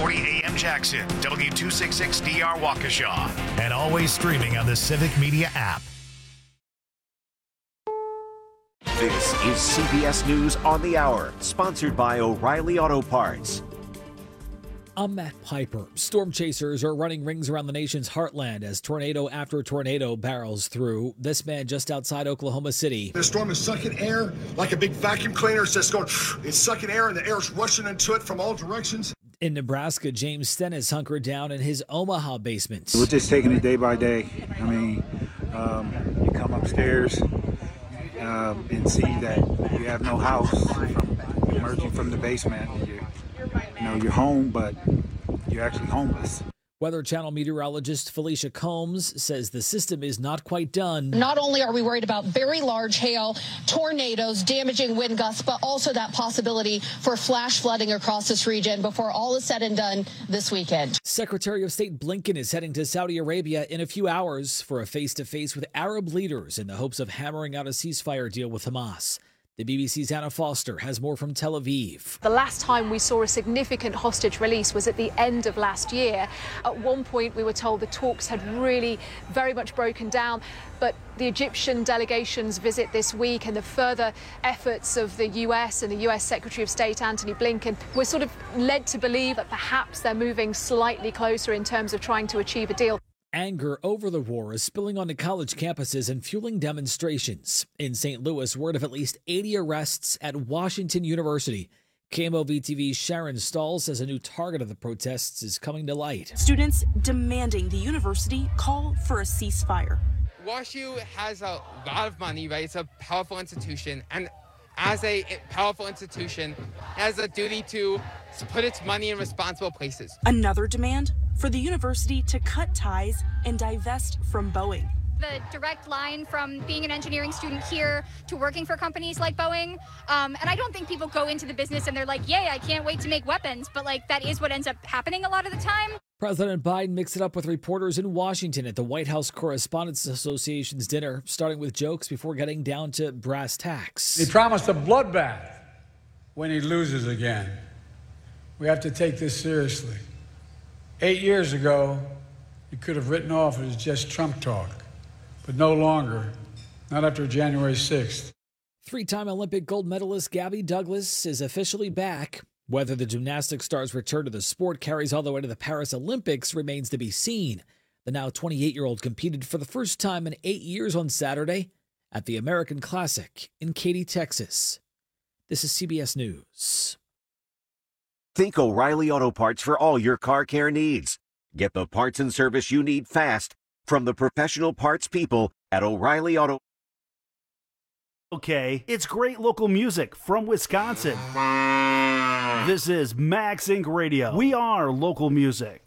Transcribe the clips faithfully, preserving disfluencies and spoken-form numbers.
forty A M Jackson, W two sixty-six D R Waukesha, and always streaming on the Civic Media app. This is C B S News on the Hour, sponsored by O'Reilly Auto Parts. I'm Matt Piper. Storm chasers are running rings around the nation's heartland as tornado after tornado barrels through. This man just outside Oklahoma City. The storm is sucking air like a big vacuum cleaner. It's just going, it's sucking air and the air's rushing into it from all directions. In Nebraska, James Stennis hunkered down in his Omaha basement. We're just taking it day by day. I mean, um, you come upstairs um, and see that you have no house from emerging from the basement. You, you know, you're home, but you're actually homeless. Weather Channel meteorologist Felicia Combs says the system is not quite done. Not only are we worried about very large hail, tornadoes, damaging wind gusts, but also that possibility for flash flooding across this region before all is said and done this weekend. Secretary of State Blinken is heading to Saudi Arabia in a few hours for a face-to-face with Arab leaders in the hopes of hammering out a ceasefire deal with Hamas. The B B C's Anna Foster has more from Tel Aviv. The last time we saw a significant hostage release was at the end of last year. At one point, we were told the talks had really very much broken down. But the Egyptian delegation's visit this week and the further efforts of the U S and the U S Secretary of State Antony Blinken, we're sort of led to believe that perhaps they're moving slightly closer in terms of trying to achieve a deal. Anger over the war is spilling onto college campuses and fueling demonstrations. In Saint Louis, word of at least eighty arrests at Washington University. K M O V T V's Sharon Stahl says a new target of the protests is coming to light. Students demanding the university call for a ceasefire. WashU has a lot of money, right? It's a powerful institution, and as a powerful institution, has a duty to put its money in responsible places. Another demand for the university to cut ties and divest from Boeing. The direct line from being an engineering student here to working for companies like Boeing. Um, and I don't think people go into the business and they're like, yay, I can't wait to make weapons. But like that is what ends up happening a lot of the time. President Biden mixed it up with reporters in Washington at the White House Correspondents Association's dinner, starting with jokes before getting down to brass tacks. He promised a bloodbath when he loses again. We have to take this seriously. Eight years ago, you could have written off it as just Trump talk, but no longer, not after January sixth. Three-time Olympic gold medalist Gabby Douglas is officially back. Whether the gymnastics star's return to the sport carries all the way to the Paris Olympics remains to be seen. The now twenty-eight-year-old competed for the first time in eight years on Saturday at the American Classic in Katy, Texas. This is C B S News. Think O'Reilly Auto Parts for all your car care needs. Get the parts and service you need fast from the professional parts people at O'Reilly Auto. Okay, it's great local music from Wisconsin. This is Max Incorporated. Radio. We are local music.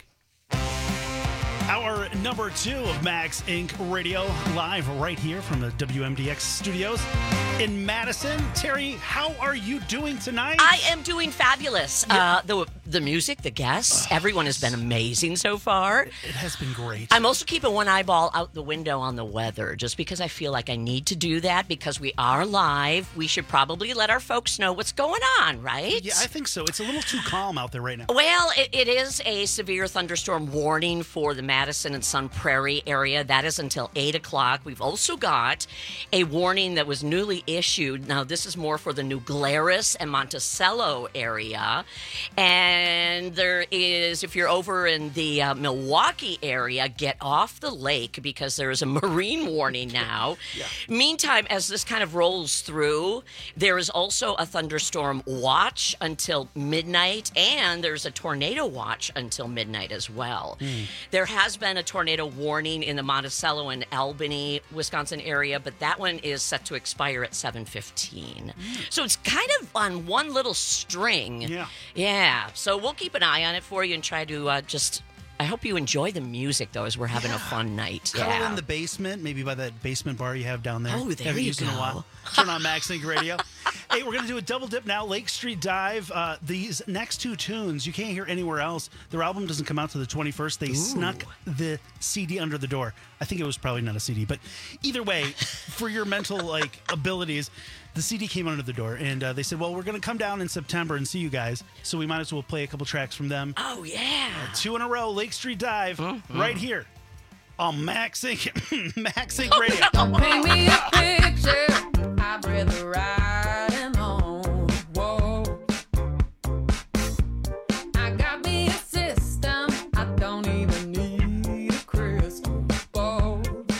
Hour number two of Max Incorporated. Radio, live right here from the W M D X studios in Madison. Terry, how are you doing tonight? I am doing fabulous. Yeah. Uh, the the music, the guests, oh, everyone has been amazing so far. It has been great. I'm also keeping one eyeball out the window on the weather, just because I feel like I need to do that because we are live. We should probably let our folks know what's going on, right? Yeah, I think so. It's a little too calm out there right now. Well, it, it is a severe thunderstorm warning for the Madison and Sun Prairie area. That is until eight o'clock. We've also got a warning that was newly issued. Now, this is more for the New Glarus and Monticello area. And there is, if you're over in the uh, Milwaukee area, get off the lake because there is a marine warning now. Yeah. Meantime, as this kind of rolls through, there is also a thunderstorm watch until midnight, and there's a tornado watch until midnight as well. Mm. There has been a tornado warning in the Monticello and Albany, Wisconsin area, but that one is set to expire at seven fifteen. Mm. So it's kind of on one little string. Yeah. Yeah. So we'll keep an eye on it for you and try to uh, just... I hope you enjoy the music, though, as we're having yeah. a fun night. Cuddle yeah. in the basement, maybe by that basement bar you have down there. Oh, there Haven't you used go. In a while. Turn on Max Inc Radio. Hey, we're going to do a double dip now. Lake Street Dive. Uh, these next two tunes, you can't hear anywhere else. Their album doesn't come out to the twenty-first. They Ooh. snuck the C D under the door. I think it was probably not a C D, but either way, for your mental like abilities, the C D came under the door, and uh, they said, well, we're going to come down in September and see you guys, so we might as well play a couple tracks from them. Oh, yeah. Uh, two in a row, Lake Street Dive, mm-hmm. right here on Max Inc Max Inc Radio. Don't paint me a picture, I'd rather ride and on. Whoa. I got me a system, I don't even need a crystal ball.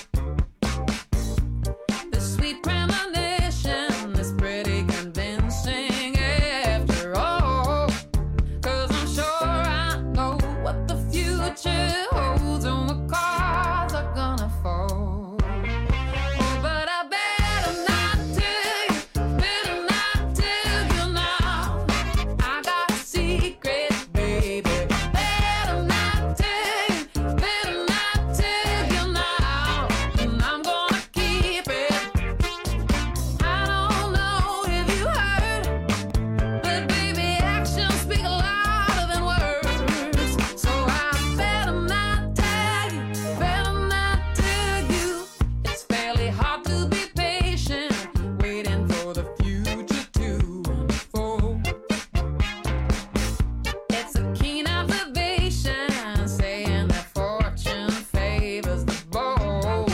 The sweet premonition is pretty convincing after all. Cause I'm sure I know what the future holds and what cards are gonna fall. Oh, but I better not tell you, better not tell you now. I got a secret, baby. Better not tell you, better not tell you now. And I'm gonna keep it. I don't know if you heard, but baby, actions speak louder than words. So I better not tell you, better not tell you. It's fairly hard to be patient, waiting for the future to unfold. It's a keen observation, saying that fortune favors the bold.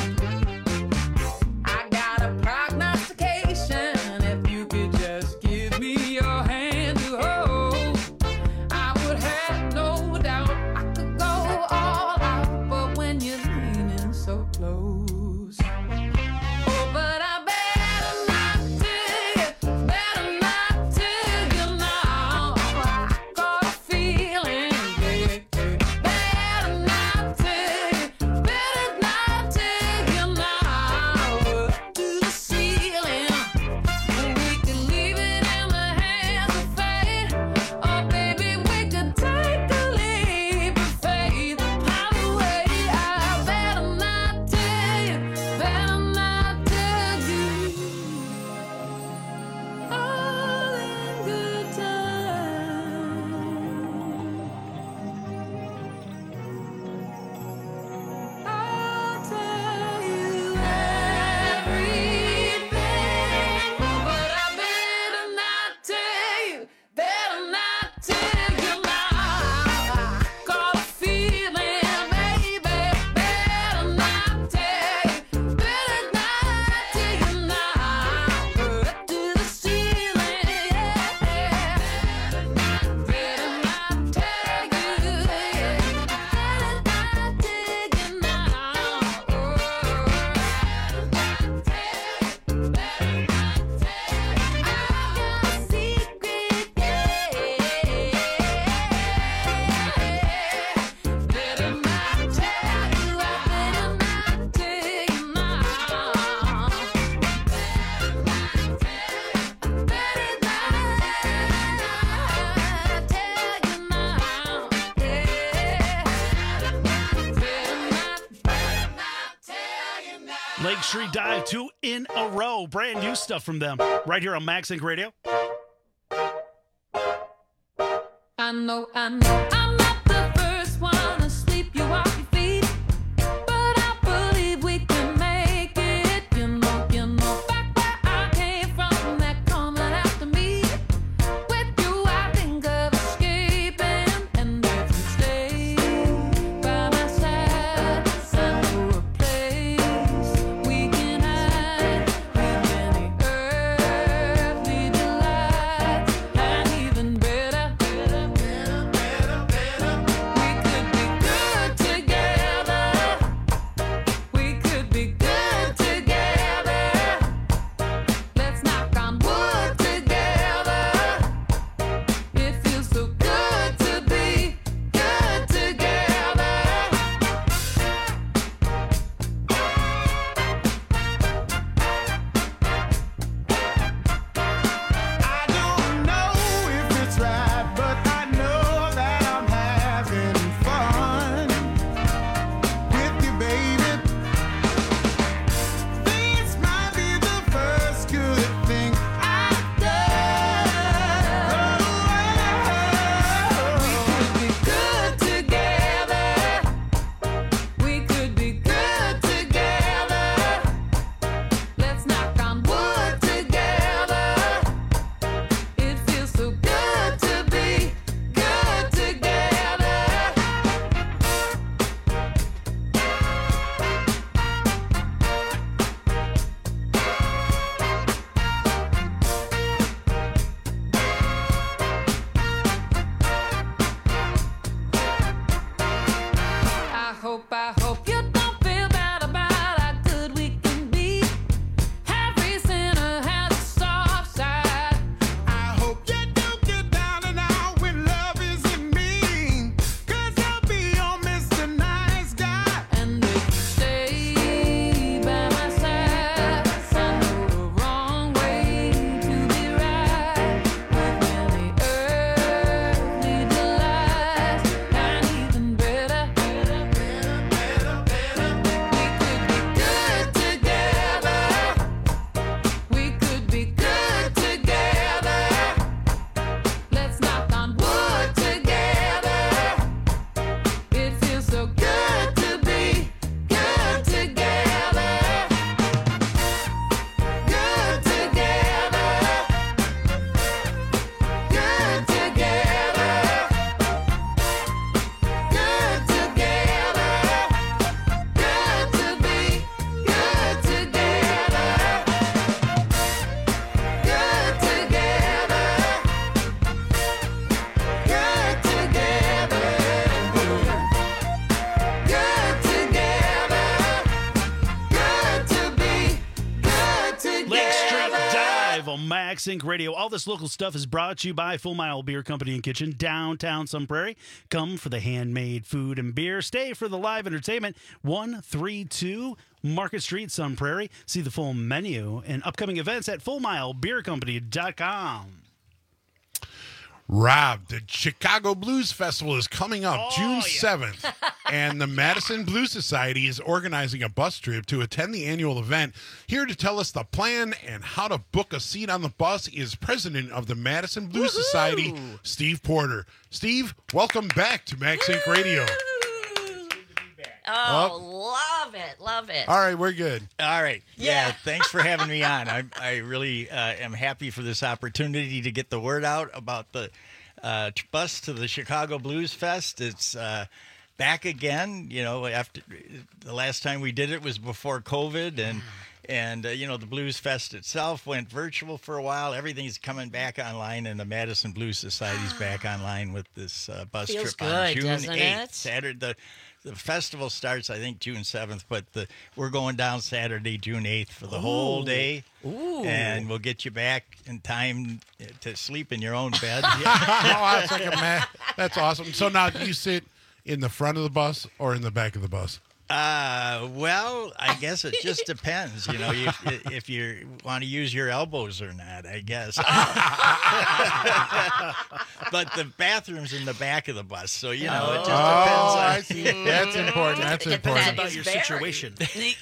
I got a prognostication, if you could just give me your hand to hold. I would have no doubt I could go all out, but when you're leaning so close. Oh, but I better not tell you, better not tell you now. I got a feeling, yeah, yeah. Better not tell you, better not tell you now. Up to the ceiling, we could leave it in the hands of fate. Oh, baby, we could take a leap of faith. Either way, I better not tell you, better not tell you. All in good time. I'll tell you everything, but I better not tell you, better not tell you now. I got a feeling, baby, better not tell you, better not tell you now. Up to the ceiling, yeah. Better not, better not tell you, yeah. Better not tell you now. Oh, better not tell you, better not tell you. I got a secret, yeah. Better not tell you, I better not tell you now. Better not tell you, better not tell you now. Yeah. Better not, better not tell you now. Lake Street Dive, two in a row. Brand new stuff from them right here on Max Inc Radio. I know, I know, I'm not the first one to sweep you off your feet, but I believe we can make it. You know, you know, back where I came from, they're coming after me. With you, I think of escaping, and if you stay by my side, send to a place we can hide with any earthly delights, and even better, better, better, better, better. Max Inc Radio. All this local stuff is brought to you by Full Mile Beer Company and Kitchen, downtown Sun Prairie. Come for the handmade food and beer. Stay for the live entertainment. one thirty-two Market Street, Sun Prairie. See the full menu and upcoming events at full mile beer company dot com. Rob, the Chicago Blues Festival is coming up Oh, June yeah. seventh, and the Madison Blues Society is organizing a bus trip to attend the annual event. Here to tell us the plan and how to book a seat on the bus is president of the Madison Blues Society, Steve Porter. Steve, welcome back to Max Inc Radio. Oh, love it, love it. All right, we're good. All right. Yeah. Yeah. Thanks for having me on. I, I really uh, am happy for this opportunity to get the word out about the uh, t- bus to the Chicago Blues Fest. It's uh, back again. You know, after the last time we did it was before COVID, and and uh, you know, the Blues Fest itself went virtual for a while. Everything's coming back online, and the Madison Blues Society's back online with this uh, bus Feels trip on good, June doesn't eighth, it? Saturday. The, The festival starts, I think, June seventh, but the, we're going down Saturday, June eighth for the whole Ooh. day. Ooh. And we'll get you back in time to sleep in your own bed. Oh, that's, like a ma- that's awesome. So now, do you sit in the front of the bus or in the back of the bus? Uh, well, I guess it just depends, you know, if, if you want to use your elbows or not, I guess. But the bathroom's in the back of the bus, so, you know, it just Oh, depends. on- I see. That's important. That's Depends important. about your situation.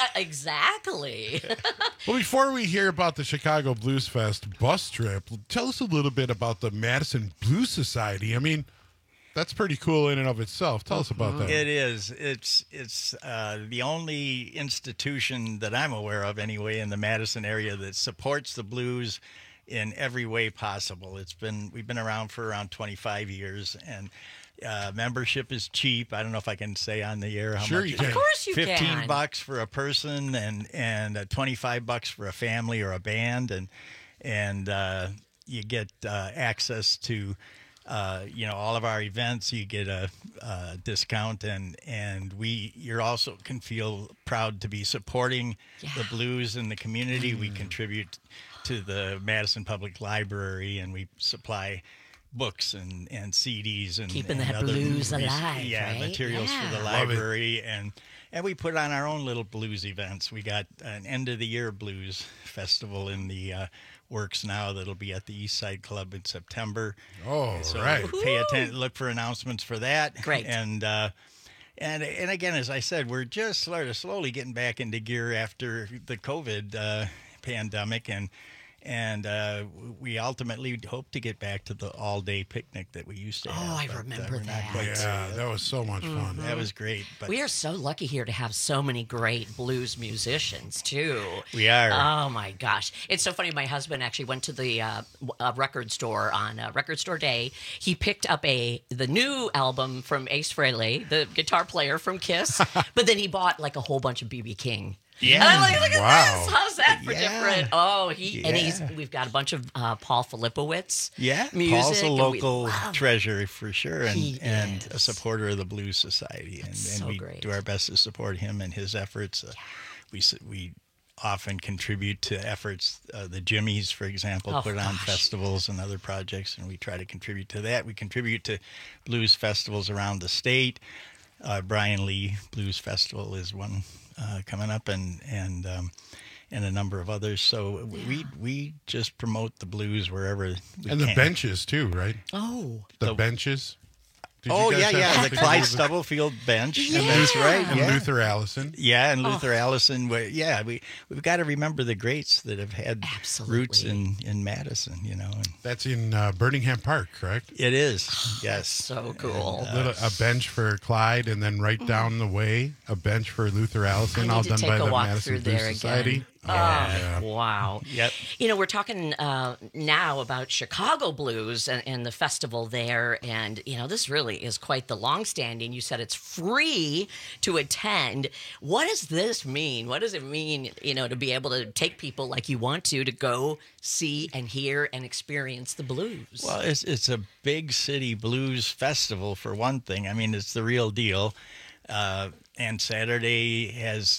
Exactly. Well, before we hear about the Chicago Blues Fest bus trip, tell us a little bit about the Madison Blues Society. I mean, that's pretty cool in and of itself. Tell us about that. It is. It's it's uh, the only institution that I'm aware of, anyway, in the Madison area that supports the blues in every way possible. It's been we've been around for around twenty-five years, and uh, membership is cheap. I don't know if I can say on the air how Sure much. you it can. is. Of course you Fifteen can. bucks for a person, and and uh, twenty-five bucks for a family or a band, and and uh, you get uh, access to. Uh, you know, all of our events, you get a, a discount, and and we you're also can feel proud to be supporting the blues in the community. We contribute to the Madison Public Library, and we supply books and, and C Ds and Keeping and that other blues res- alive, yeah, right? materials for the Yeah. Love it. library, and and we put on our own little blues events. We got an end of the year blues festival in the uh, works now that'll be at the East Side Club in September. Oh, So right. pay attention, look for announcements for that. Great. And uh, and and again, as I said, we're just sort of slowly getting back into gear after the COVID uh, pandemic, and and uh, we ultimately hope to get back to the all-day picnic that we used to Oh, have. I but, uh, remember we're not that. quite Yeah, there yet. that was so much fun. That was great. But We are so lucky here to have so many great blues musicians too. We are. Oh my gosh, it's so funny. My husband actually went to the uh, w- uh, record store on uh, Record Store Day. He picked up a the new album from Ace Frehley, the guitar player from Kiss, but then he bought like a whole bunch of B B King. Yeah. And I'm like, look at Wow. this. How's that for Yeah. different? Oh, he and he's Yeah. we've got a bunch of uh, Paul Filipowicz. Yeah, music. Paul's a and we local love- treasure for sure, and He and a is. supporter of the Blues Society, and, and so we great. do our best to support him and his efforts. Uh, we s- we often contribute to efforts. Uh, the Jimmies, for example, Oh, put on gosh. festivals and other projects, and we try to contribute to that. We contribute to blues festivals around the state. Uh, Brian Lee Blues Festival is one uh, coming up, and and um, and a number of others. So we we just promote the blues wherever we And the can. benches, too, right? Oh, The, The- benches. Did you Oh guys yeah, have yeah, the something to do Clyde with it? Stubblefield bench. Yeah. That's right. And yeah. Luther Allison. Yeah, and Oh. Luther Allison. we- Yeah, we we've got to remember the greats that have had roots in, in Madison. You know, and That's in uh, Birmingham Park, correct? it is. Yes, so cool. A, little, a bench for Clyde, and then right down the way, a bench for Luther Allison, I need all to done take by a the walk Madison through Blues there Society. again. Oh, Oh, yeah. wow. Yep. You know, we're talking uh, now about Chicago Blues and, and the festival there. And, you know, this really is quite the longstanding. You said it's free to attend. What does this mean? What does it mean, you know, to be able to take people like you want to, to go see and hear and experience the blues? Well, it's it's a big city blues festival for one thing. I mean, it's the real deal. Uh, and Saturday has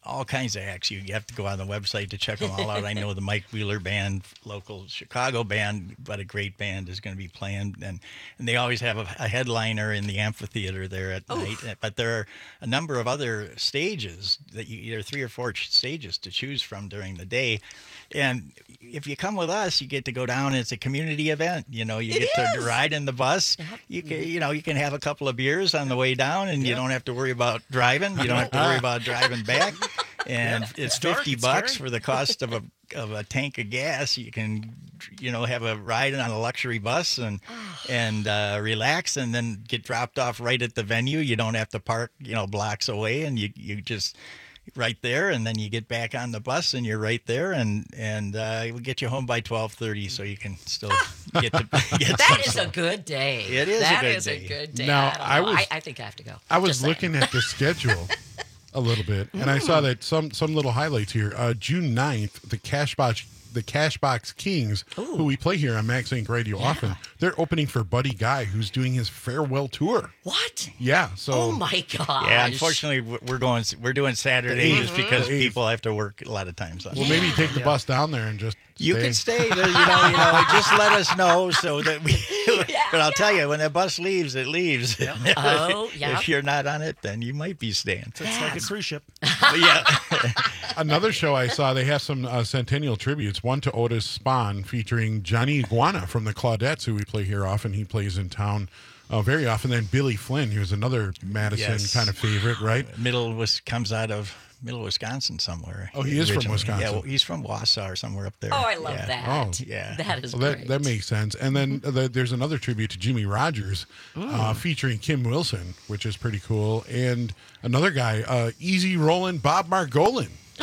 all kinds of acts. You have to go on the website to check them all out. I know the Mike Wheeler Band, local Chicago band, but a great band is going to be playing. And, and they always have a, a headliner in the amphitheater there at Oof. night. But there are a number of other stages that you, there are three or four stages to choose from during the day. And if you come with us, you get to go down. It's a community event. You know, you It get is. to ride in the bus. You can, you know, you can have a couple of beers on the way down, and you don't have to worry about driving. You don't have to worry about driving back. And Yeah. it's It's dark, fifty it's bucks scary. for the cost of a of a tank of gas. You can, you know, have a ride on a luxury bus and and uh, relax, and then get dropped off right at the venue. You don't have to park, you know, blocks away, and you you just right there, and then you get back on the bus, and you're right there, and and uh, we'll get you home by twelve thirty, so you can still get to get. That some- is a good day. It is a That good is day. a good day. Now, I, don't I know. was- I, I think I have to go. I was Just saying. looking at the schedule a little bit, and I saw that some some little highlights here. Uh, June ninth, the Cashbox the Cashbox Kings, who we play here on Max Inc Radio often, they're opening for Buddy Guy, who's doing his farewell tour. What? Yeah. So. Oh my god. Yeah, unfortunately, w- we're going. We're doing Saturday The just eighth. because The eighth. people have to work a lot of times. On Well, maybe you take the bus down there and just. You stay. can stay there, you know, you know, just let us know so that we. But I'll tell you, when the bus leaves, it leaves. Oh, yeah. If you're not on it, then you might be staying. It's like a cruise ship. yeah. Another show I saw, they have some uh, centennial tributes. One to Otis Spahn, featuring Johnny Iguana from the Claudettes, who we play here often. He plays in town uh, very often. Then Billy Flynn, who's another Madison Yes. kind of favorite, right? Middle was comes out of Middle Wisconsin somewhere. Oh, he is from originally. Wisconsin. Yeah, well, he's from Wausau or somewhere up there. Oh, I love yeah. that. Oh. Yeah. That is Well, that, great. that makes sense. And then the, there's another tribute to Jimmy Rogers uh, featuring Kim Wilson, which is pretty cool. And another guy, uh, Easy Rollin' Bob Margolin.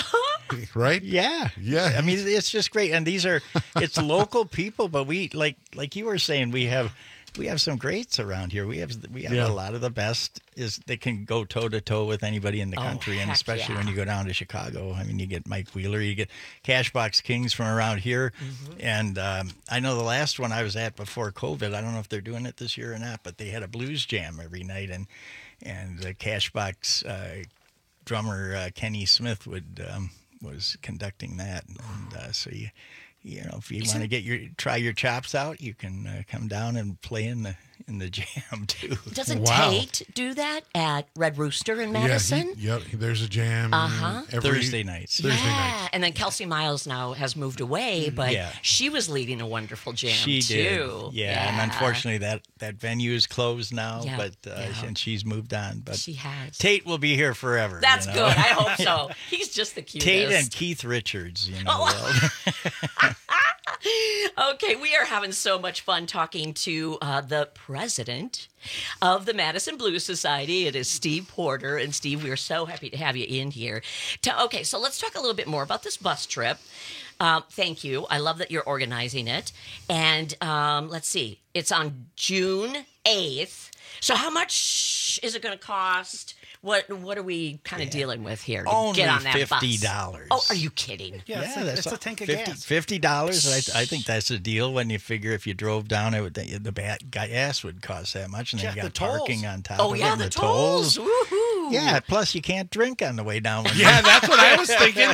Right? Yeah, Yeah. I mean, it's just great, and these are it's local people, but we like like you were saying, we have we have some greats around here. We have we have Yeah. a lot of the best is they can go toe to toe with anybody in the Oh, country, and heck especially yeah. when you go down to Chicago. I mean, you get Mike Wheeler, you get Cashbox Kings from around here, Mm-hmm. and um, I know the last one I was at before COVID. I don't know if they're doing it this year or not, but they had a blues jam every night, and and the Cashbox uh, drummer uh, Kenny Smith would. Um, was conducting that, and uh, so you, you know, if you want to get your try your chops out, you can uh, come down and play in the in the jam too. Doesn't Wow. Tate do that at Red Rooster in Yeah, Madison? he, yep, there's a jam. Uh-huh. every- Thursday nights. Thursday yeah, nights. and then Kelsey Miles now has moved away, but Yeah. she was leading a wonderful jam She too. did, yeah, and unfortunately that that venue is closed now, Yeah, but uh, yeah. and she's moved on. But she has. Tate will be here forever. That's you know? good. I hope so. He's just the cutest. Tate and Keith Richards, you know. Oh. they'll- Okay, we are having so much fun talking to uh, the president of the Madison Blues Society. It is Steve Porter. And Steve, we are so happy to have you in here. To, okay, so let's talk a little bit more about this bus trip. Um, thank you. I love that you're organizing it. And um, let's see, it's on June eighth. So how much is it going to cost? What what are we kind of dealing with here to Only get on that fifty bus? dollars. Oh, are you kidding? Yeah, it's, like, it's a tank of fifty gas. Fifty dollars. I, I think that's a deal when you figure if you drove down it, would, the, the ba- gas would cost that much, and then Yeah, you got the tolls. parking on top Oh, of yeah, it. and the tolls. Woohoo. Yeah, plus you can't drink on the way down. When Yeah, that's what I was thinking.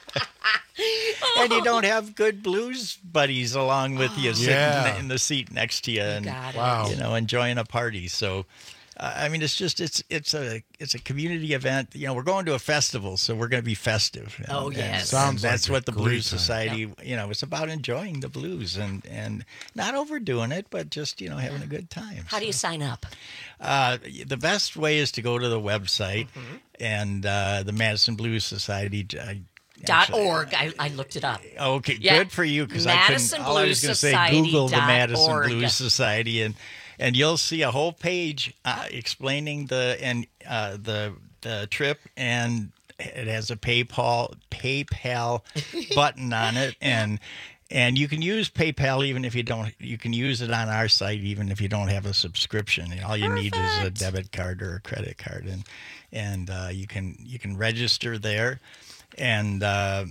and you don't have good blues buddies along with you sitting Yeah. in the seat next to you, and got it. Wow. you know, enjoying a party. So. Uh, I mean, it's just it's it's a it's a community event. You know, we're going to a festival, so we're going to be festive. And- Oh, and- yes. and Sounds that's like a what the great Blues time. Society. You know, it's about enjoying the blues and and not overdoing it, but just you know having a good time. How do you sign up? Uh, the best way is to go to the website Mm-hmm. and uh, the Madison Blues Society. I, Dot actually- org. I, I looked it up. Okay, Yeah. good for you because I Madison couldn't. All I was Blues going to say, Society Google the dot Madison org. Blues Society, and and you'll see a whole page uh, explaining the and uh, the the trip, and it has a PayPal PayPal button on it, and and you can use PayPal even if you don't. You can use it on our site even if you don't have a subscription. And all you need is a Perfect. debit card or a credit card, and and uh, you can you can register there, and. Uh,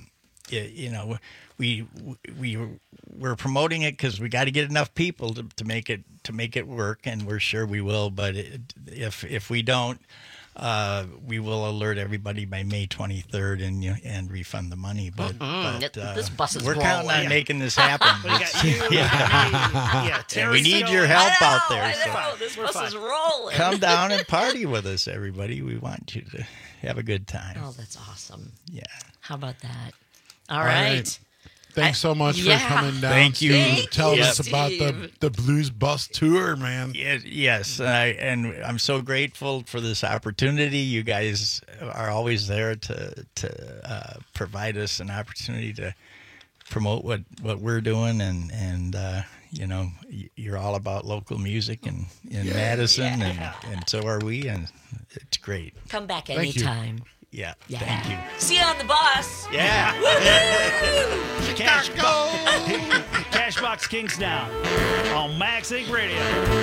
y- you know, we we we're promoting it because we got to get enough people to, to make it to make it work, and we're sure we will. But it, if if we don't, uh, we will alert everybody by May twenty-third and you- and refund the money. But, Mm-mm. but uh, This bus is we're counting on rolling. making this happen. We got you, yeah. yeah, yeah, And Terry's we need going. your help I know, out there. I so know. This We're bus fine. is rolling. come down and party with us, everybody. We want you to have a good time. Oh, that's awesome. Yeah. How about that? All All right. right. Thanks so much yeah. for coming down. Thank you. Steve, Thank Tell you, us about the, Steve. the Blues Bus Tour, man. Yeah, yes, and, I, and I'm so grateful for this opportunity. You guys are always there to to uh, provide us an opportunity to promote what, what we're doing, and and uh, you know y- you're all about local music in, in Yeah. Madison, Yeah. and, and so are we, and it's great. Come back Thank you. anytime. Yeah, Yeah. thank you. See you on the bus. Yeah. Woo-hoo! Cash Cashbox Kings now on Max Inc Radio.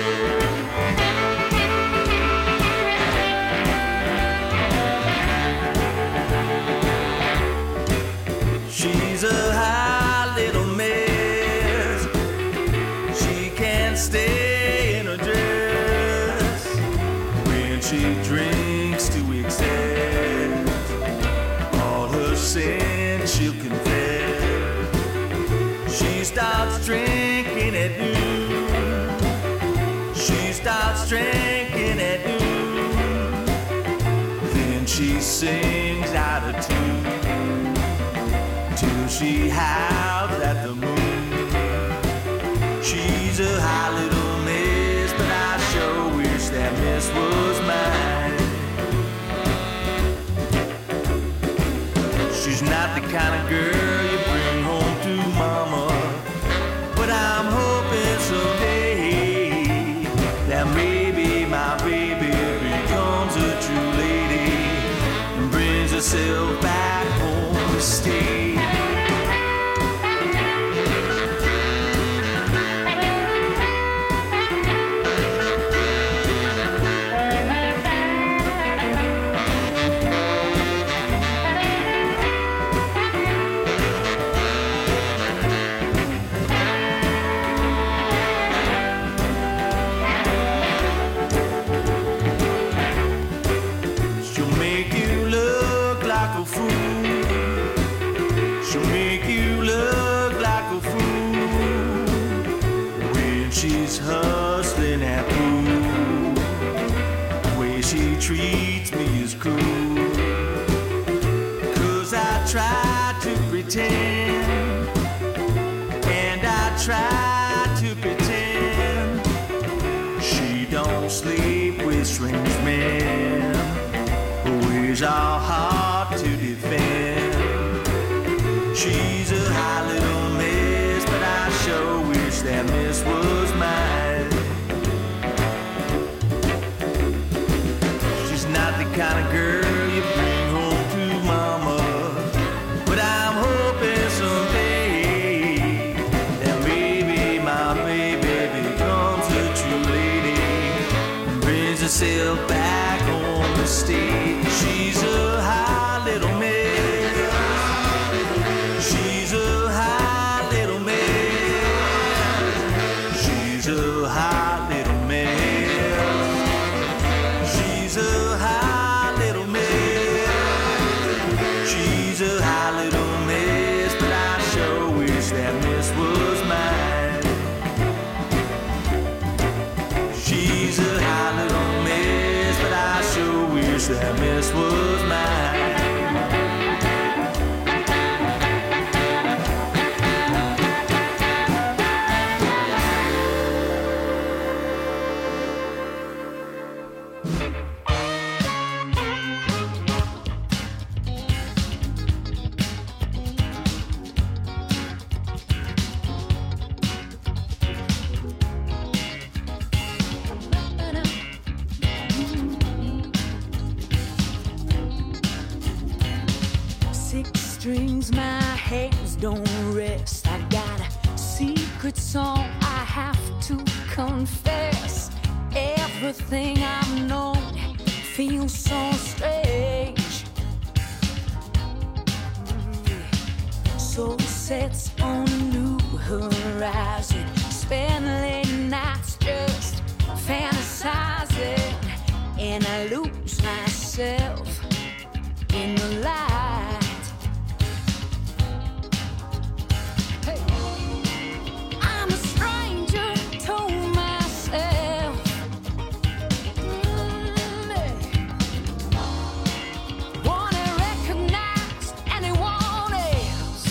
She's a high little mess. She can't stay in her dress when she drinks to excess. All her sins she'll confess. She starts drinking at noon. She starts drinking at noon. Then she sings out of tune till she howls at the moon. She's a high little miss, but I sure wish that miss was mine. She's not the kind of girl you bring home to mama, but I'm hoping someday that maybe my baby becomes a true lady and brings herself back home to stay. She'll make you look like a fool. She'll make you look like a fool when she's hustling at pool. The way she treats me is cruel. 'Cause I try to pretend, and I try to pretend she don't sleep with strange men. Her ways are hard to defend. She's a high little miss, but I sure wish that miss was mine. She's not the kind of girl you bring home to mama, but I'm hoping someday that maybe my baby becomes a true lady and brings herself back home to stay. She's a high little miss. She's a high little miss. She's a high little miss. She's a high little miss. She's a high little miss, but I sure wish that miss was mine. She's a high little miss, but I sure wish that miss was mine. Six strings, my hands don't rest. I got a secret song I have to confess. Everything I've known feels so strange. sets on a new horizon. Spend late nights just fantasizing, and I lose myself in the light. Hey. I'm a stranger to myself. Mm-hmm. Wanna recognize anyone else.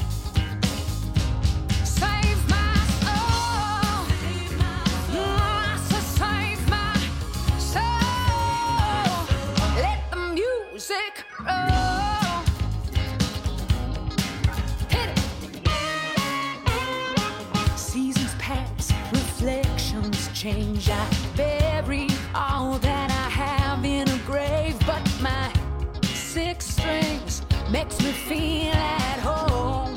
Save my soul. Mm, I said save my soul. Let the music roll. Hit it. Seasons pass, reflections change. I bury all that I have in a grave, but my six strings makes me feel at home.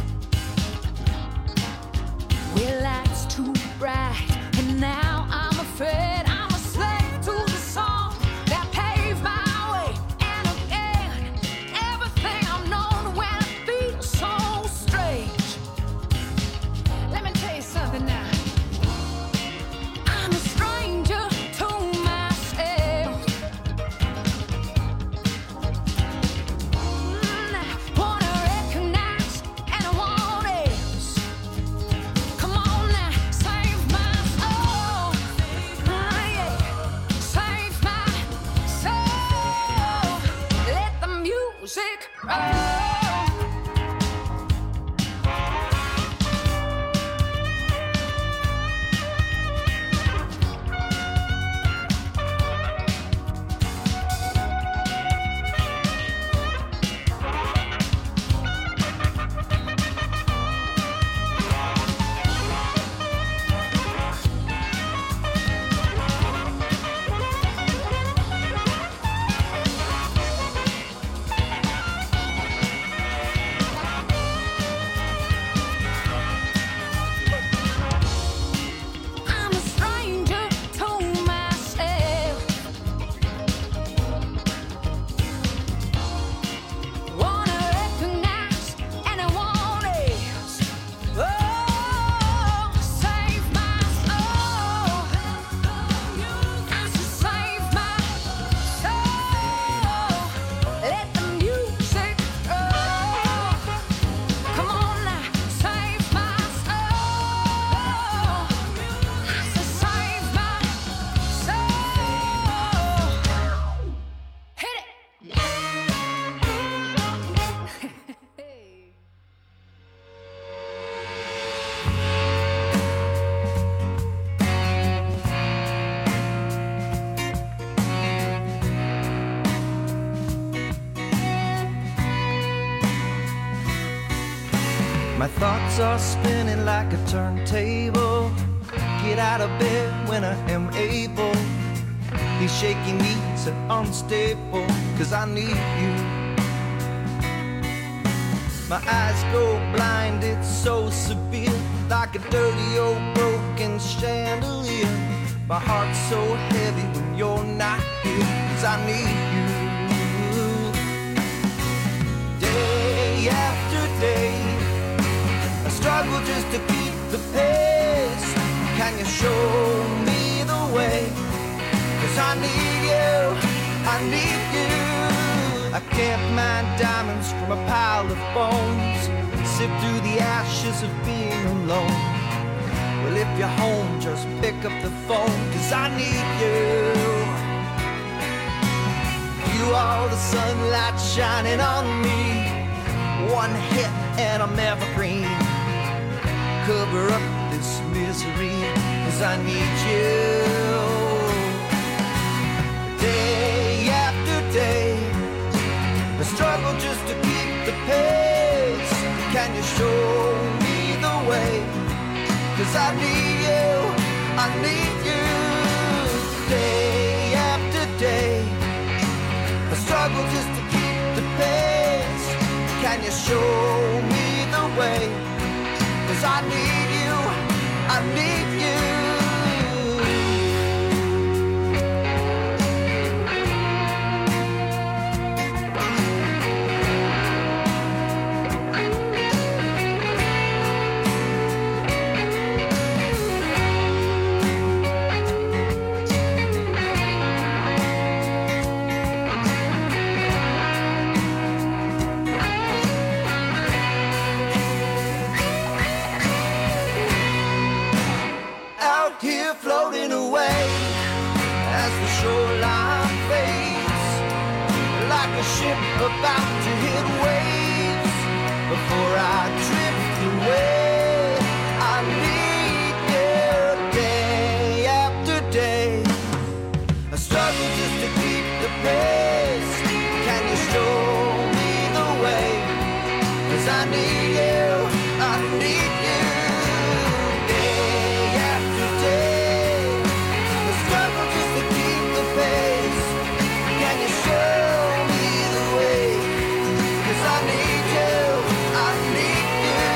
Well, lights too bright, and now I'm afraid I'm a slave to the song that paved my way. And again, everything I've known when I feel so strange. Let me tell you something now. I'm a stranger to myself. Mm, I wanna recognize anyone else. Come on now, save my soul. Ah, yeah. Save my soul. Let the music roll. I'm a stranger to myself. Wanna recognize anyone else. Oh, save my soul. I said save my soul. Let the music roll. Come on now, save my soul. I said save my soul. Hit it. My thoughts are spinning like a turntable. Get out of bed when I am able. These shaky knees are unstable, cause I need you. My eyes go blind, it's so severe, like a dirty old broken chandelier. My heart's so heavy when you're not here, cause I need you. Day after day, I struggle just to keep the pace. Can you show me the way? Cause I need you, I need you. I can't mine diamonds from a pile of bones, sift through the ashes of being alone. Well, if you're home, just pick up the phone, cause I need you. You are the sunlight shining on me. One hit and I'm evergreen. Cover up this misery, cause I need you. Day after day, I struggle just to keep the pace. Can you show me the way? Cause I need you, I need you. Day after day, I struggle just to keep the pace. Can you show me the way? Cause I need you, I need you. ship about to hit waves. Before I drift away, I need you day after day. I struggle just to keep the pace. Can you show me the way? 'Cause I need you, I need you day after day. I struggle just to keep the pace. Can you show me the way? 'Cause I need you, I need you.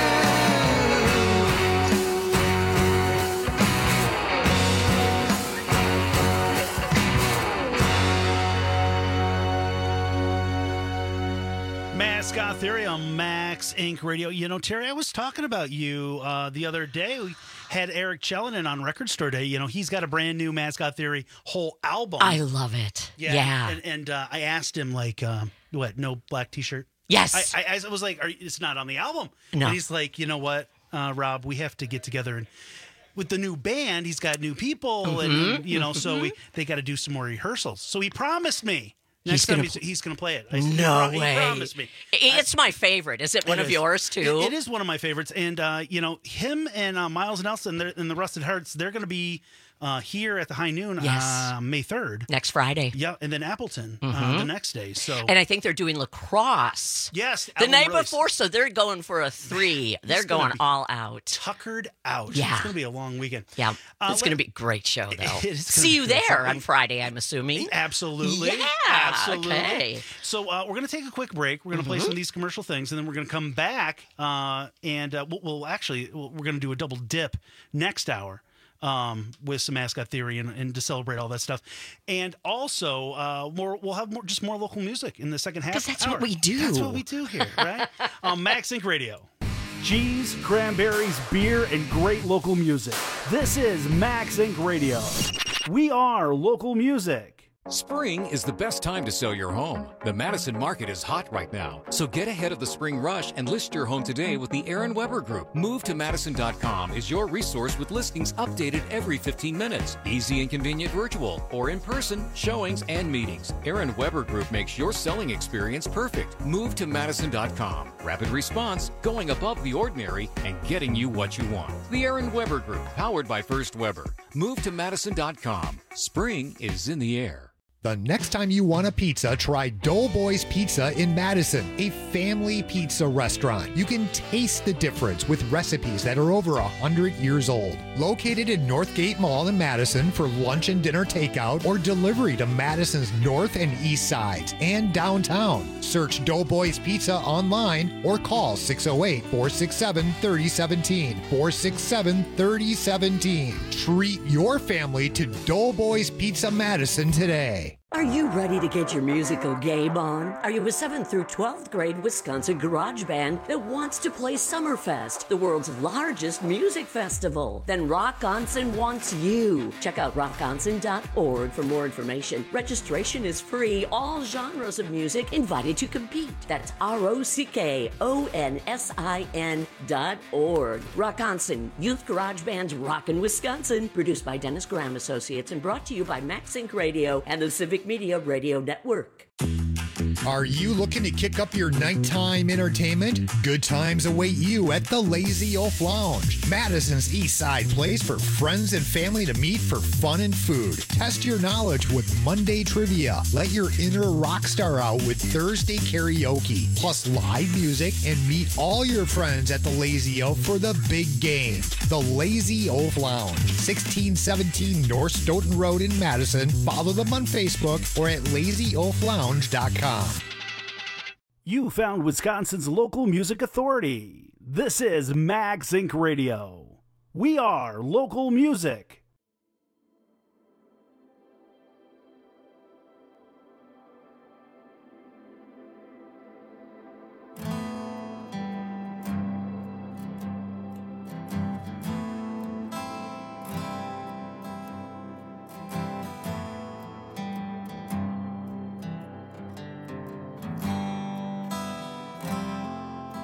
Mascot Theory on Max Inc Radio. You know, Terry, I was talking about you uh, the other day. We had Eric Chellenin on Record Store Day. You know, he's got a brand new Mascot Theory whole album. I love it. Yeah. Yeah. And, and uh, I asked him, like, um, what, no black T-shirt? Yes. I, I, I was like, Are, it's not on the album. No. And he's like, you know what, uh, Rob, we have to get together and with the new band, he's got new people, Mhm. and you know, so Mhm. we they got to do some more rehearsals. So he promised me He's next time gonna he's, pl- he's going to play it. I said, No he, pro- way. He promised me. It's my favorite. Is it one It of is. yours too? It- it is one of my favorites, and uh, you know, him and uh, Miles Nelson they're- and the Rusted Hearts, they're going to be uh, here at the High Noon Yes. uh, May third, next Friday. Yeah, and then Appleton uh, Mhm. the next day. So And I think they're doing lacrosse. Yes, The album night release. before, so they're going for a three. They're gonna going be all out. tuckered out. Yeah. It's going to be a long weekend. Yeah. Uh, it's let- going to be a great show, though. It is gonna See be you great. there on Friday, I'm assuming. Absolutely. Yeah. Absolutely. Okay. So uh, we're going to take a quick break. We're going to play Mhm. some of these commercial things, and then we're going to come back. Uh, and uh, we'll, we'll actually, we'll, we're going to do a double dip next hour um, with some Mascot Theory and, and to celebrate all that stuff. And also, uh, more we'll have more just more local music in the second half. 'Cause that's hour. what we do. That's what we do here, right? on Max Inc Radio. Cheese, cranberries, beer, and great local music. This is Max Inc Radio. We are local music. Spring is the best time to sell your home. The Madison market is hot right now, so get ahead of the spring rush and list your home today with the Aaron Weber Group. Move to Madison dot com is your resource with listings updated every fifteen minutes. Easy and convenient virtual or in person showings and meetings. Aaron Weber Group makes your selling experience perfect. Move to Madison dot com. Rapid response, going above the ordinary, and getting you what you want. The Aaron Weber Group, powered by First Weber. Move to Madison dot com. Spring is in the air. The next time you want a pizza, try Doughboys Pizza in Madison, a family pizza restaurant. You can taste the difference with recipes that are over one hundred years old. Located in Northgate Mall in Madison for lunch and dinner takeout or delivery to Madison's north and east sides and downtown. Search Doughboys Pizza online or call six oh eight, four six seven, three oh one seven, four six seven, three oh one seven. Treat your family to Doughboys Pizza Madison today. Are you ready to get your musical game on? Are you a seventh through twelfth grade Wisconsin garage band that wants to play Summerfest, the world's largest music festival? Then Rock Onsen wants you. Check out rock onsen dot org for more information. Registration is free. All genres of music invited to compete. That's R O C K O N S I N dot org. Rock Onsen, Youth Garage Band's Rockin' Wisconsin, produced by Dennis Graham Associates and brought to you by Max Inc Radio and the Civic Media Radio Network. Are you looking to kick up your nighttime entertainment? Good times await you at the Lazy Oaf Lounge, Madison's East Side place for friends and family to meet for fun and food. Test your knowledge with Monday trivia. Let your inner rock star out with Thursday karaoke, plus live music, and meet all your friends at the Lazy Oaf for the big game. The Lazy Oaf Lounge, sixteen seventeen North Stoughton Road in Madison. Follow them on Facebook or at lazy oaf lounge dot com. You found Wisconsin's local music authority. This is Max Inc Radio. We are local music.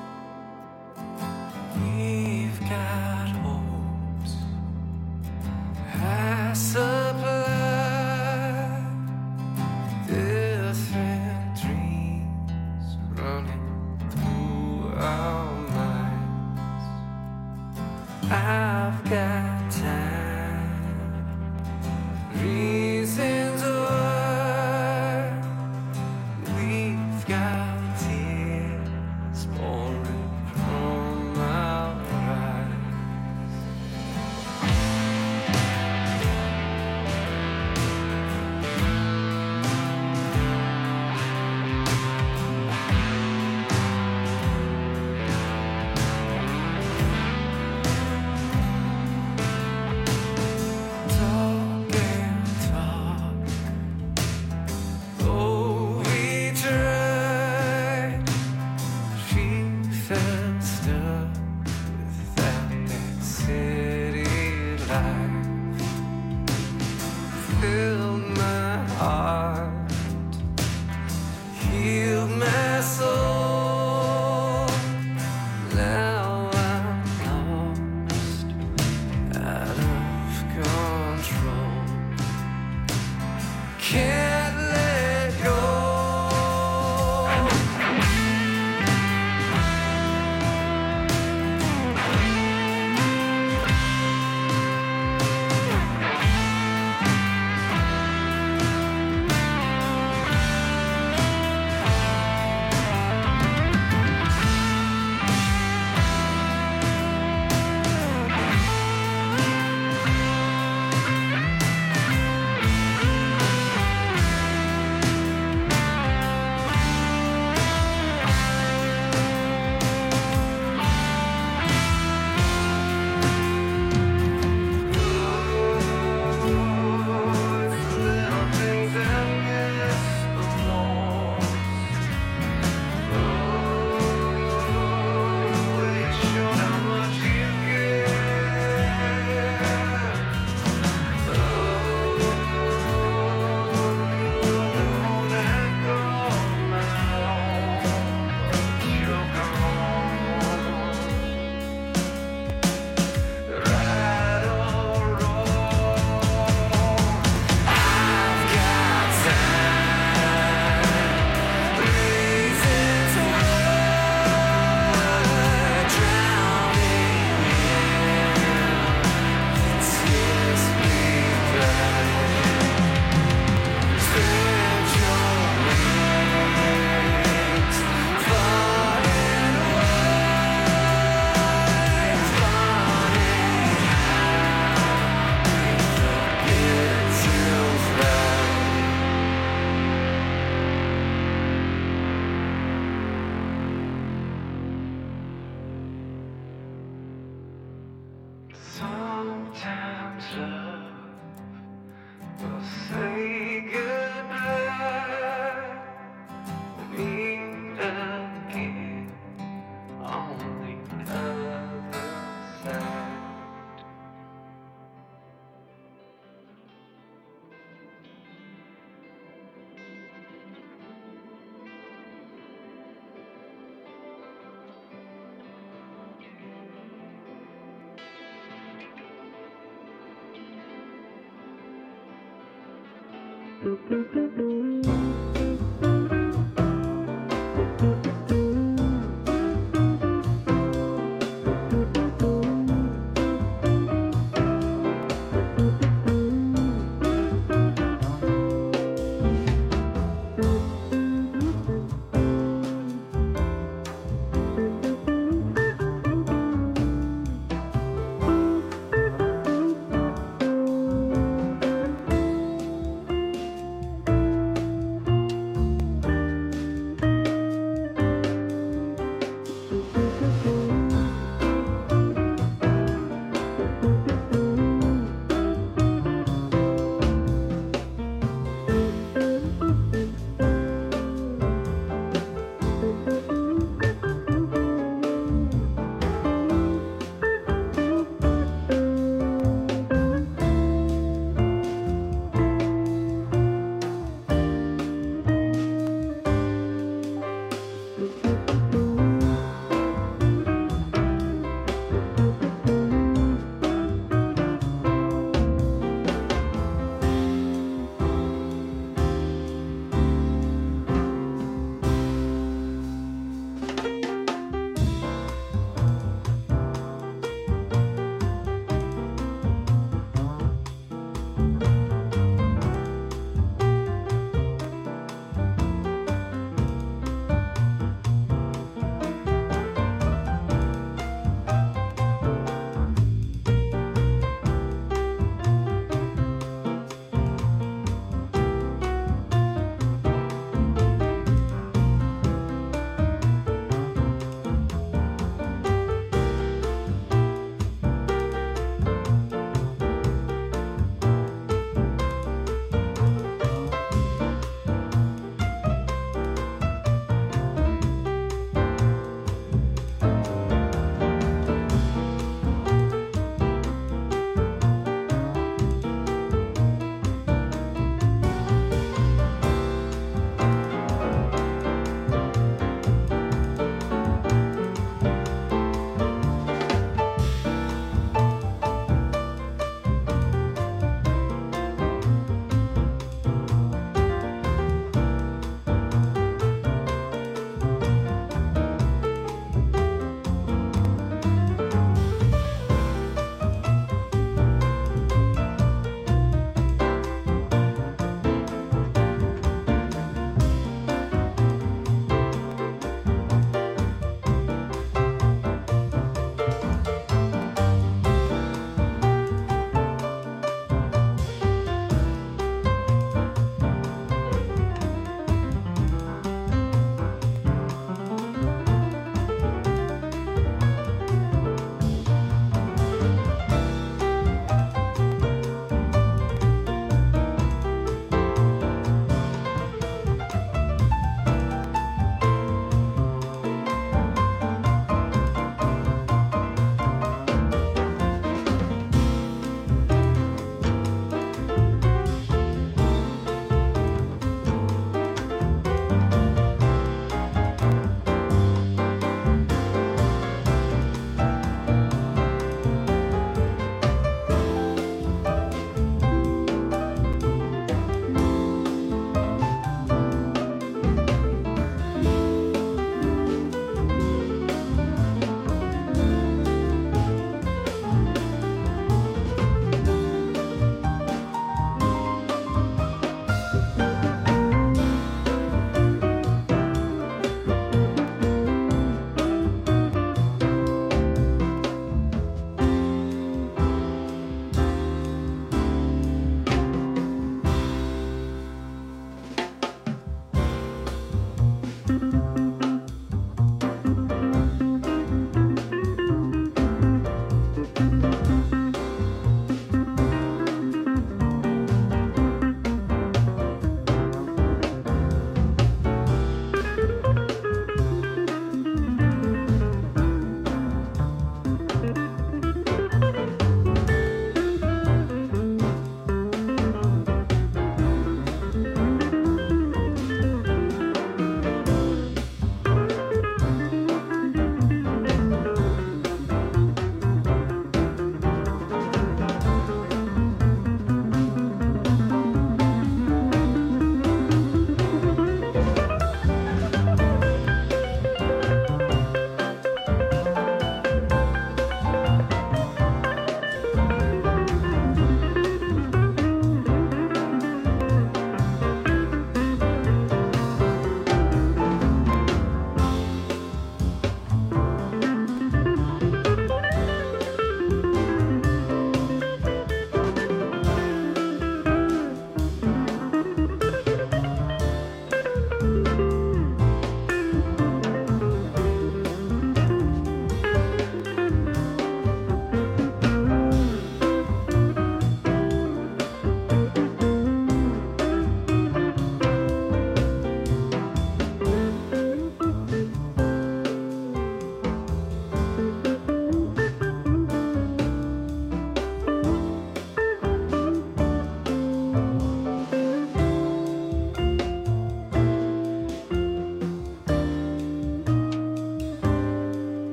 We've got hopes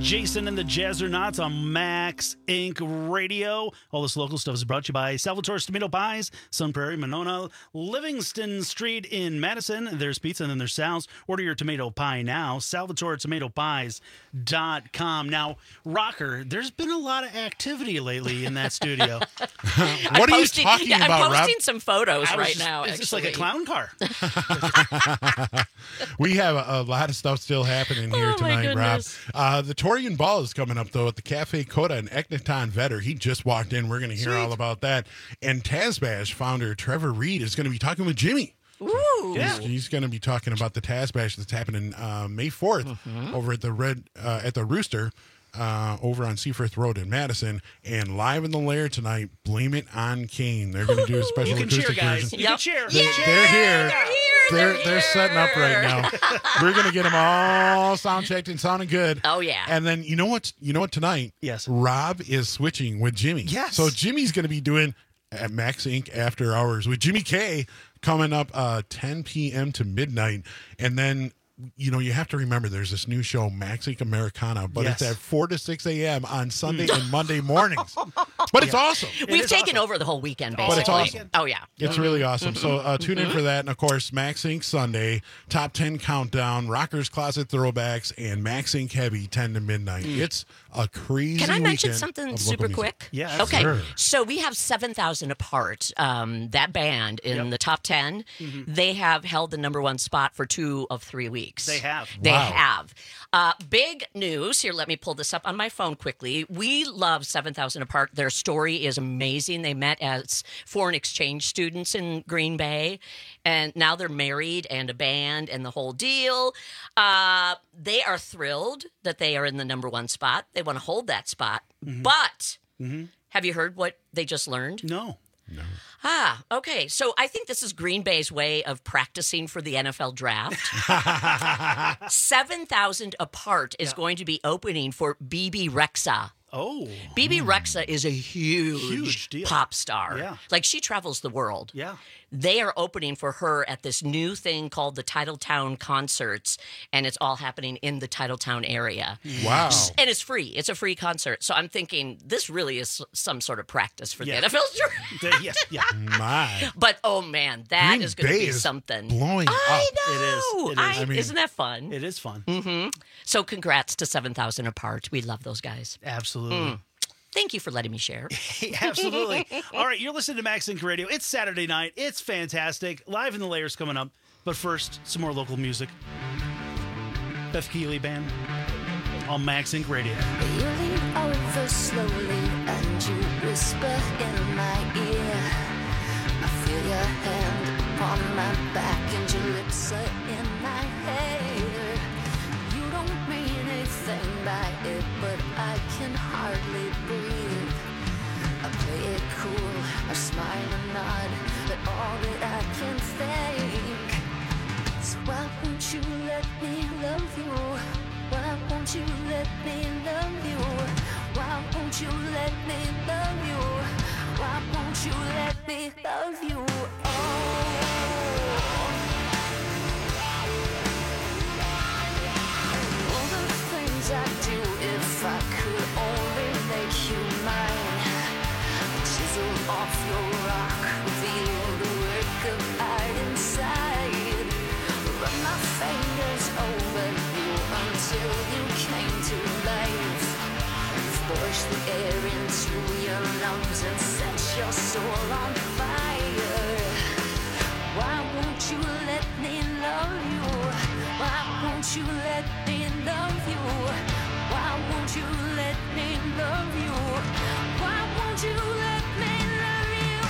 Jason and the Jazzernauts on Max Incorporated Radio. All this local stuff is brought to you by Salvatore's Tomato Pies, Sun Prairie, Monona, Livingston Street in Madison. There's pizza and then there's Sal's. Order your tomato pie now, salvatore tomato pies dot com. Now, Rocker, there's been a lot of activity lately in that studio. What are posting, you talking yeah, about, I'm posting Rob? some photos I was right just- now. It's just like a actually. clown car. We have a, a lot of stuff still happening here Oh, my tonight, Rob. goodness. Uh, the Torian Ball is coming up, though, at the Cafe Coda and Eknaton Vetter. He just walked in. We're going to hear all about that. And Tazbash founder Trevor Reed is going to be talking with Jimmy. Ooh. He's, he's going to be talking about the Tazbash that's happening uh, May fourth Mm-hmm. over at the Red uh, at the Rooster. Uh, over on Seaforth Road in Madison, and live in the lair tonight, Blame It on Kane. They're going to do a special You can cheer, acoustic guys. version. You can cheer. They, Yeah, they're here. They're here. They're They're they're setting up right now. We're going to get them all sound checked and sounding good. Oh, yeah. And then you know what? You know what? Tonight, yes, Rob is switching with Jimmy. Yes. So Jimmy's going to be doing at Max Inc After Hours with Jimmy K coming up uh, ten p.m. to midnight, and then. You know, you have to remember there's this new show, Max Inc Americana, but Yes. it's at four to six a.m. on Sunday and Monday mornings. But it's awesome. We've taken over the whole weekend, basically. But it's awesome. Oh, yeah. It's really awesome. So uh, tune in for that. And, of course, Max Inc Sunday, Top ten Countdown, Rockers Closet Throwbacks, and Max Inc Heavy, ten to midnight. It's a crazy Can I mention weekend something of super local music. quick? Yeah, Okay. Sure. So we have seven thousand Apart, um, that band in Yep. the top ten. Mhm. They have held the number one spot for two of three weeks. They have. They Wow. have. Uh, big news. Here, let me pull this up on my phone quickly. We love seven thousand Apart. Their story is amazing. They met as foreign exchange students in Green Bay, and now they're married and a band and the whole deal. Uh, they are thrilled that they are in the number one spot. They want to hold that spot. But have you heard what they just learned? No. Ah, okay. So I think this is Green Bay's way of practicing for the N F L draft. seven thousand Apart is going to be opening for B B Rexha. Oh. B B Rexha is a huge, Huge deal. pop star. Yeah. Like, she travels the world. Yeah. They are opening for her at this new thing called the Titletown Concerts, and it's all happening in the Titletown area. Wow. And it's free. It's a free concert. So I'm thinking this really is some sort of practice for Yeah. the N F L draft. The- yes. Yeah. My. But oh man, that Green is going to Bay be is something. blowing I up. know. It is. It is. I- I mean- isn't that fun? It is fun. hmm So congrats to seven thousand Apart. We love those guys. Absolutely. Mm. Thank you for letting me share. Absolutely. All right, you're listening to Max Inc Radio. It's Saturday night. It's fantastic. Live in the Layers coming up. But first, some more local music. Beth Keeley Band on Max Inc Radio. You lean over slowly and you whisper in my ear. I feel your hand upon my back and your lips are in my hair. You don't mean anything by it, but I can hardly breathe. I play it cool, I smile and nod, but all that I can think is why won't you let me love you? Why won't you let me love you? Why won't you let me love you? Why won't you let me love you? Oh. All the things I do if I could only make you mine. Chisel off your rock, reveal the work of art inside. Run my fingers over you until you came to life. Force the air into your lungs and set your soul on fire. Why won't you let me love you? Why won't you let me love you? Why won't you let me love you? Why won't you let me love you?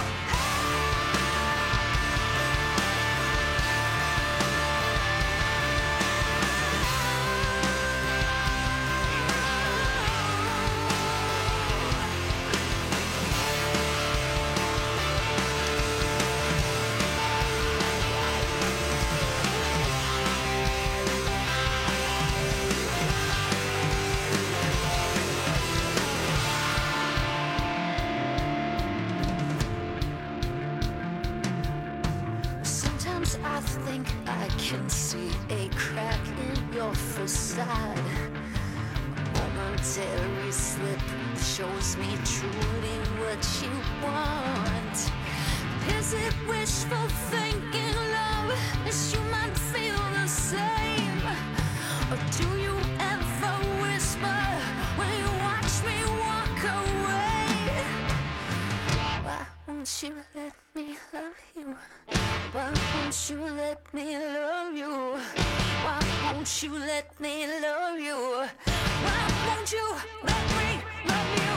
Sometimes I think I can see a crack in your facade. A moment solitary slip that shows me truly what you want. Is it wishful thinking, love, that you might feel the same? Or do you ever whisper when you watch me walk away? Why won't you let me love you? Why won't you let me love you? Why won't you let me love you? Why won't you let me love you?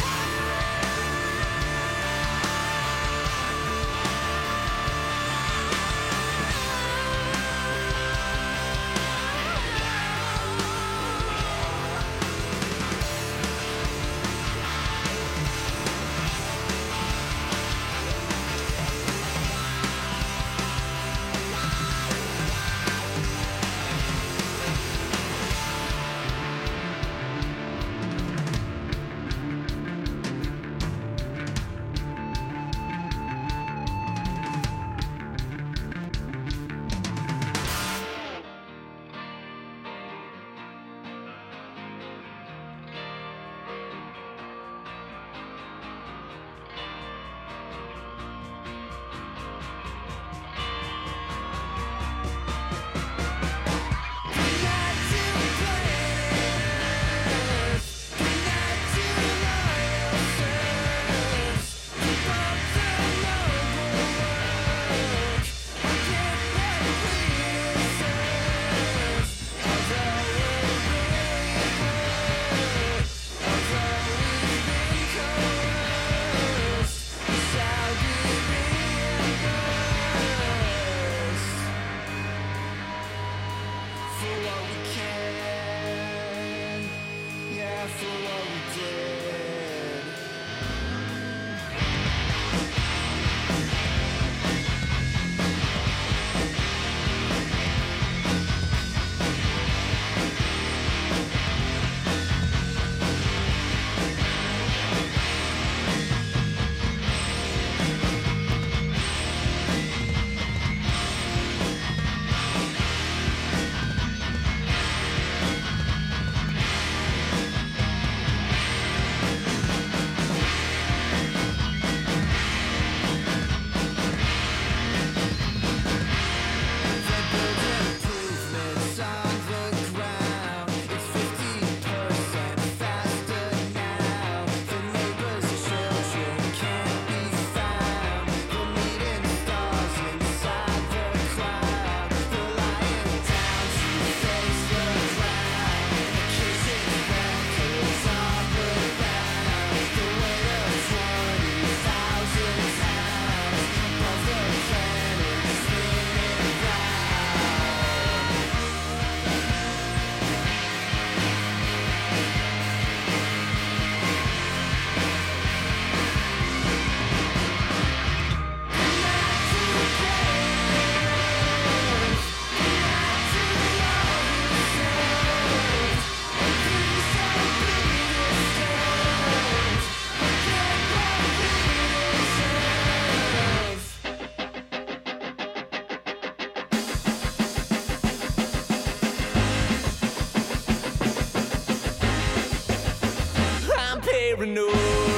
paranoid,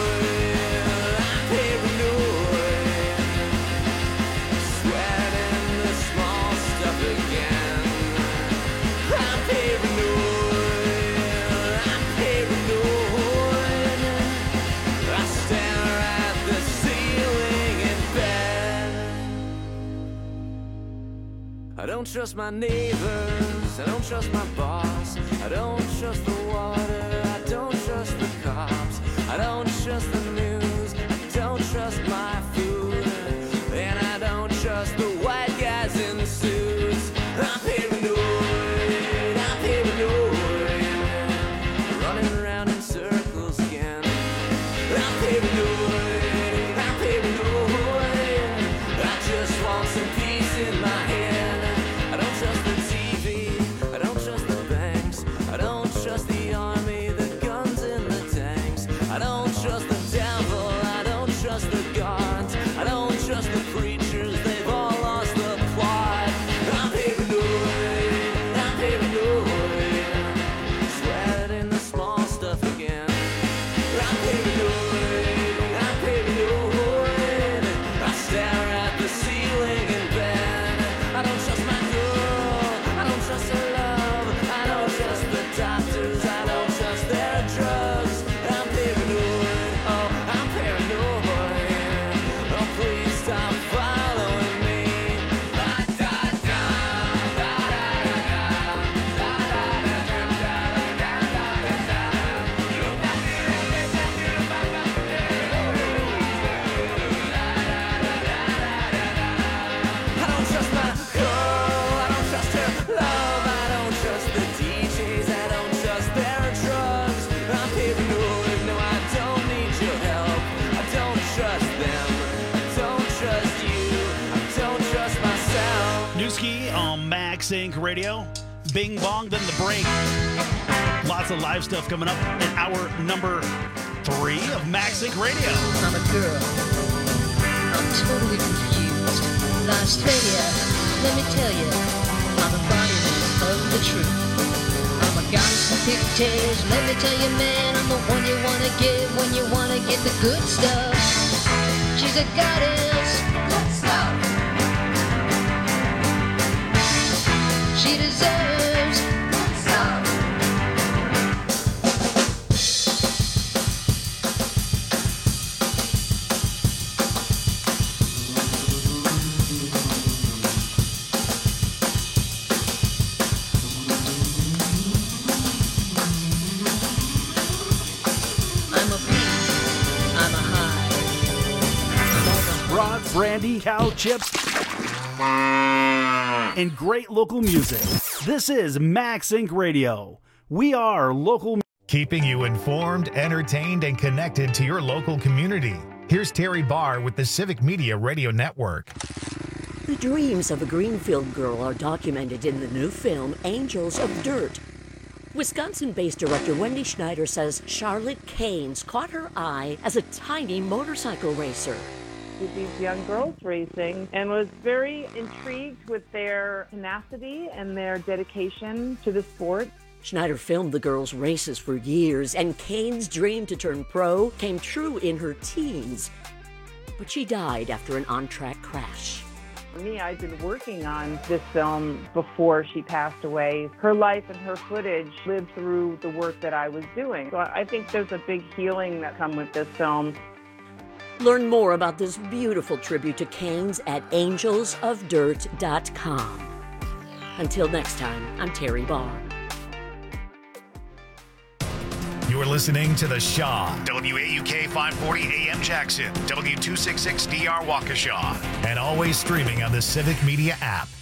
I'm paranoid, sweating the small stuff again. I'm paranoid, I'm paranoid, I stare at the ceiling in bed. I don't trust my neighbors, I don't trust my boss, I don't trust the water, I don't trust the cops, I don't trust the news, I don't trust my food, and I don't trust the white guys in suits. I'm paranoid, I'm paranoid, running around in circles again. I'm paranoid, I'm paranoid, I just want some peace in my head. I don't trust the T V, I don't trust the banks, I don't trust the army, the guns and the tanks. I don't trust the devil, I don't trust the gods, I don't trust the preachers, they've all lost the plot. I'm paranoid, I'm paranoid, sweating the small stuff. Max Inc Radio. Bing Bong, then the break. Lots of live stuff coming up in hour number three of Max Inc Radio. I'm a girl. I'm totally confused. Australia, let me tell you, I'm embodiment of the truth. I'm a goddess of pigtails. Let me tell you, man, I'm the one you wanna get when you wanna get the good stuff. She's a goddess. Good stuff. She deserves good stuff. Brandy, cow chips, and great local music. This is Max Inc Radio. We are local. Keeping you informed, entertained, and connected to your local community. Here's Terry Barr with the Civic Media Radio Network. The dreams of a Greenfield girl are documented in the new film Angels of Dirt. Wisconsin-based director Wendy Schneider says Charlotte Keynes caught her eye as a tiny motorcycle racer. With these young girls racing and was very intrigued with their tenacity and their dedication to the sport. Schneider filmed the girls' races for years, and Keynes' dream to turn pro came true in her teens. But she died after an on-track crash. For me, I'd been working on this film before she passed away. Her life and her footage lived through the work that I was doing. So I think there's a big healing that comes with this film. Learn more about this beautiful tribute to Keynes at angels of dirt dot com. Until next time, I'm Terry Barr. You're listening to The Shaw, W A U K five forty A M Jackson, W two sixty-six D R Waukesha, and always streaming on the Civic Media app.